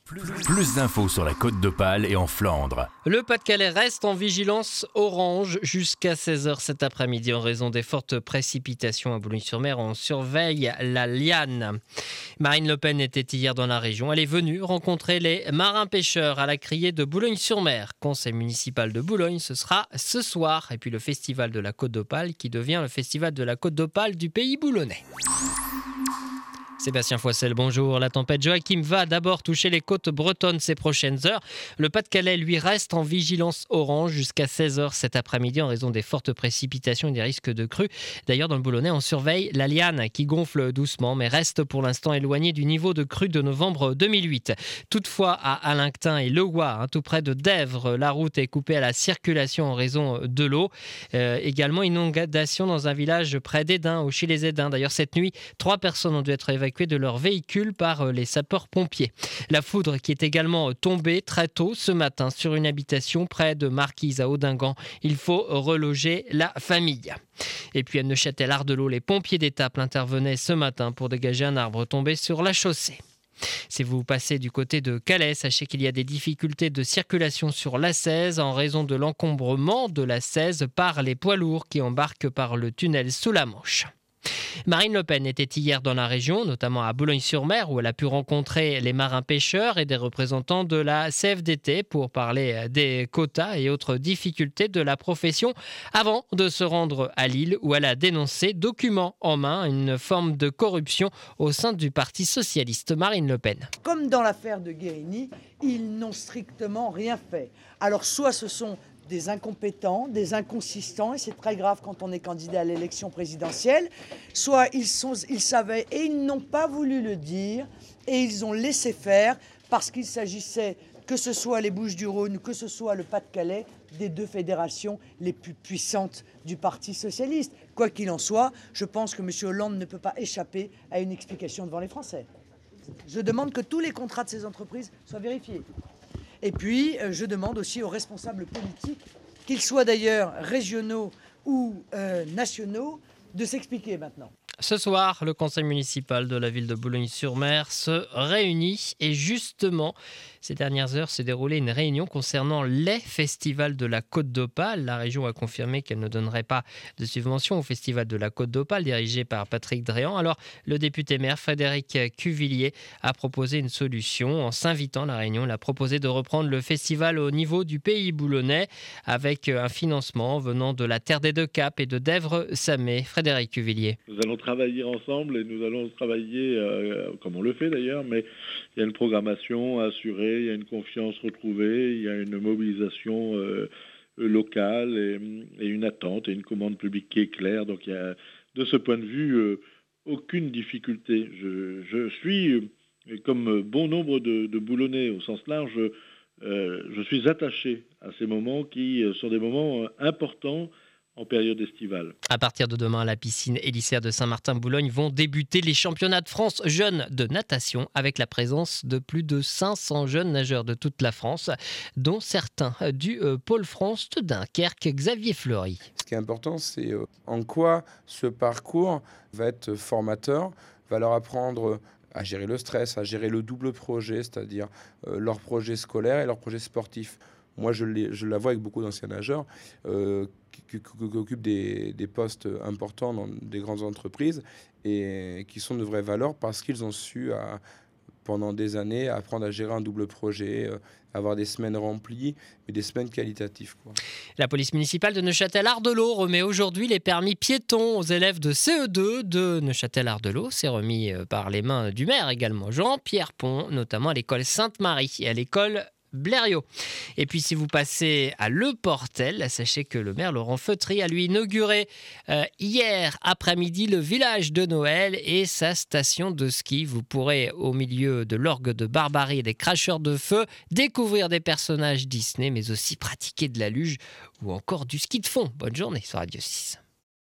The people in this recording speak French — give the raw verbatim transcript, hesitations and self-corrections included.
Plus d'infos sur la Côte d'Opale et en Flandre. Le Pas-de-Calais reste en vigilance orange jusqu'à seize heures cet après-midi en raison des fortes précipitations à Boulogne-sur-Mer. On surveille la Liane. Marine Le Pen était hier dans la région. Elle est venue rencontrer les marins-pêcheurs à la criée de Boulogne-sur-Mer. Conseil municipal de Boulogne, ce sera ce soir. Et puis le festival de la Côte d'Opale qui devient le festival de la Côte d'Opale du pays boulonnais. Sébastien Foissel, bonjour. La tempête Joachim va d'abord toucher les côtes bretonnes ces prochaines heures. Le Pas-de-Calais, lui, reste en vigilance orange jusqu'à seize heures cet après-midi en raison des fortes précipitations et des risques de crue. D'ailleurs, dans le Boulonnais, on surveille la Liane qui gonfle doucement mais reste pour l'instant éloignée du niveau de crue de novembre deux mille huit. Toutefois, à Alinquetin et Legois, hein, tout près de Dèvres, la route est coupée à la circulation en raison de l'eau. Euh, également, inondation dans un village près d'Edin, au Chez-les-Edins. D'ailleurs, cette nuit, trois personnes ont dû être évacuées de leur véhicule par les sapeurs-pompiers. La foudre qui est également tombée très tôt ce matin sur une habitation près de Marquise à Audingan. Il faut reloger la famille. Et puis à Neuchâtel-Ardelot, les pompiers d'Étaples intervenaient ce matin pour dégager un arbre tombé sur la chaussée. Si vous passez du côté de Calais, sachez qu'il y a des difficultés de circulation sur l'A seize en raison de l'encombrement de l'A seize par les poids lourds qui embarquent par le tunnel sous la Manche. Marine Le Pen était hier dans la région, notamment à Boulogne-sur-Mer, où elle a pu rencontrer les marins-pêcheurs et des représentants de la C F D T pour parler des quotas et autres difficultés de la profession, avant de se rendre à Lille, où elle a dénoncé, document en main, une forme de corruption au sein du Parti socialiste. Marine Le Pen. Comme dans l'affaire de Guérini, ils n'ont strictement rien fait. Alors soit ce sont des incompétents, des inconsistants, et c'est très grave quand on est candidat à l'élection présidentielle, soit ils, sont, ils savaient et ils n'ont pas voulu le dire, et ils ont laissé faire parce qu'il s'agissait, que ce soit les Bouches-du-Rhône ou que ce soit le Pas-de-Calais, des deux fédérations les plus puissantes du Parti socialiste. Quoi qu'il en soit, je pense que M. Hollande ne peut pas échapper à une explication devant les Français. Je demande que tous les contrats de ces entreprises soient vérifiés. Et puis, je demande aussi aux responsables politiques, qu'ils soient d'ailleurs régionaux ou euh, nationaux, de s'expliquer maintenant. Ce soir, le conseil municipal de la ville de Boulogne-sur-Mer se réunit et justement, ces dernières heures s'est déroulée une réunion concernant les festivals de la Côte d'Opale. La région a confirmé qu'elle ne donnerait pas de subvention au festival de la Côte d'Opale dirigé par Patrick Dréan. Alors, le député maire Frédéric Cuvillier a proposé une solution en s'invitant à la réunion. Il a proposé de reprendre le festival au niveau du pays boulonnais avec un financement venant de la Terre des Deux Caps et de Dèvres-Samé. Frédéric Cuvillier. Nous allons travailler ensemble et nous allons travailler euh, comme on le fait d'ailleurs, mais il y a une programmation assurée, il y a une confiance retrouvée, il y a une mobilisation euh, locale et, et une attente et une commande publique qui est claire. Donc il y a de ce point de vue euh, aucune difficulté. Je, je suis, comme bon nombre de, de Boulonnais au sens large, euh, je suis attaché à ces moments qui sont des moments importants en période estivale. À partir de demain, à la piscine Hélicère de Saint-Martin-Boulogne vont débuter les championnats de France jeunes de natation avec la présence de plus de cinq cents jeunes nageurs de toute la France, dont certains du euh, Pôle France de Dunkerque. Xavier Fleury. Ce qui est important, c'est euh, en quoi ce parcours va être formateur, va leur apprendre à gérer le stress, à gérer le double projet, c'est-à-dire euh, leur projet scolaire et leur projet sportif. Moi, je, les, je la vois avec beaucoup d'anciens nageurs euh, qui, qui, qui occupent des, des postes importants dans des grandes entreprises et qui sont de vraies valeurs parce qu'ils ont su, à, pendant des années, apprendre à gérer un double projet, euh, avoir des semaines remplies, mais des semaines qualitatives, quoi. La police municipale de Neuchâtel-Ardelot remet aujourd'hui les permis piétons aux élèves de C E deux de Neuchâtel-Ardelot. C'est remis par les mains du maire également, Jean-Pierre Pont, notamment à l'école Sainte-Marie et à l'école Blériot. Et puis si vous passez à Le Portel, sachez que le maire Laurent Feutry a lui inauguré euh, hier après-midi le village de Noël et sa station de ski. Vous pourrez au milieu de l'orgue de Barbarie et des cracheurs de feu découvrir des personnages Disney mais aussi pratiquer de la luge ou encore du ski de fond. Bonne journée sur Radio six.